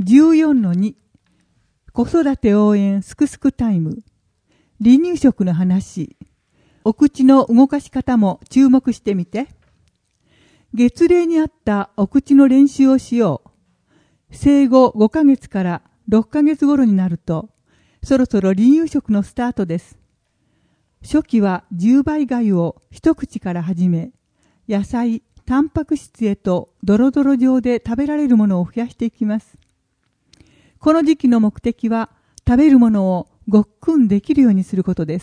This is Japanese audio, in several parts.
14-2 子育て応援すくすくタイム。離乳食の話。お口の動かし方も注目してみて。月齢に合ったお口の練習をしよう。生後5ヶ月から6ヶ月頃になると、そろそろ離乳食のスタートです。初期は10倍粥を一口から始め、野菜、タンパク質へとドロドロ状で食べられるものを増やしていきます。この時期の目的は、食べるものをごっくんできるようにすることです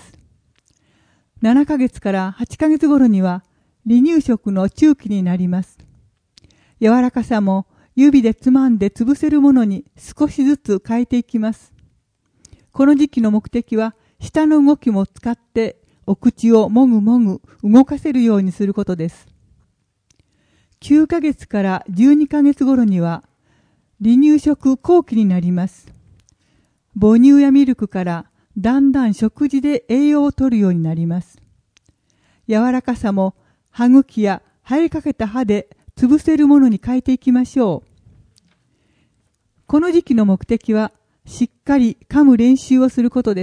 。7ヶ月から8ヶ月頃には離乳食の中期になります。柔らかさも指でつまんで潰せるものに少しずつ変えていきます。この時期の目的は、舌の動きも使ってお口をもぐもぐ動かせるようにすることです。9ヶ月から12ヶ月頃には離乳食後期になります。母乳やミルクからだんだん食事で栄養を取るようになります。柔らかさも歯茎や生えかけた歯で潰せるものに変えていきましょう。この時期の目的はしっかり噛む練習をすることです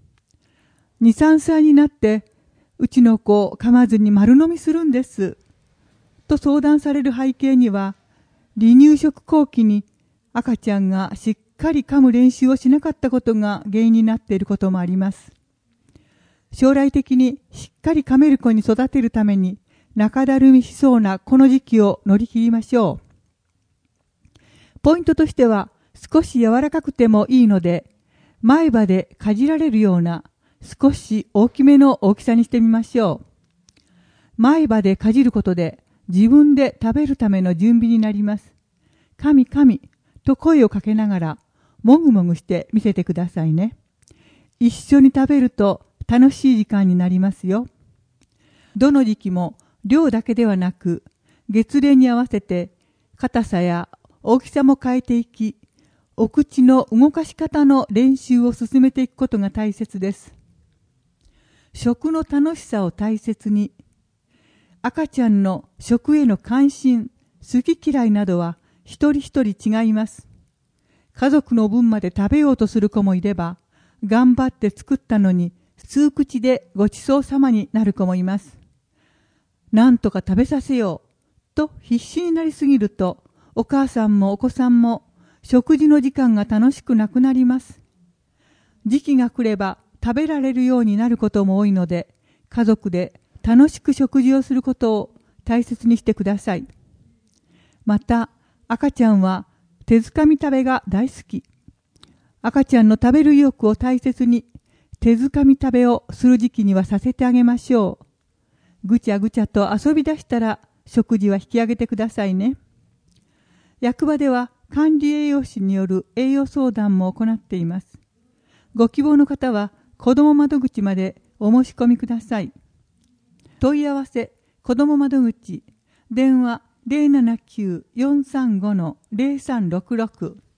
。2、3歳になってうちの子噛まずに丸飲みするんですと相談される背景には、離乳食後期に赤ちゃんがしっかり噛む練習をしなかったことが原因になっていることもあります。将来的にしっかり噛める子に育てるために中だるみしそうなこの時期を乗り切りましょう。ポイントとしては、少し柔らかくてもいいので、前歯でかじられるような少し大きめの大きさにしてみましょう。前歯でかじることで自分で食べるための準備になります。噛み噛みと声をかけながらもぐもぐしてみせてくださいね。一緒に食べると楽しい時間になりますよ。どの時期も量だけではなく、月齢に合わせて硬さや大きさも変えていき、お口の動かし方の練習を進めていくことが大切です。食の楽しさを大切に。赤ちゃんの食への関心、好き嫌いなどは一人一人違います。家族の分まで食べようとする子もいれば、頑張って作ったのに数口でごちそうさまになる子もいます。なんとか食べさせようと必死になりすぎると、お母さんもお子さんも食事の時間が楽しくなくなります。時期が来れば食べられるようになることも多いので、家族で楽しく食事をすることを大切にしてください。また、赤ちゃんは手づかみ食べが大好き。赤ちゃんの食べる意欲を大切に、手づかみ食べをする時期にはさせてあげましょう。ぐちゃぐちゃと遊び出したら食事は引き上げてくださいね。役場では管理栄養士による栄養相談も行っています。ご希望の方は子ども窓口までお申し込みください。問い合わせ子ども窓口、電話 079-435-0366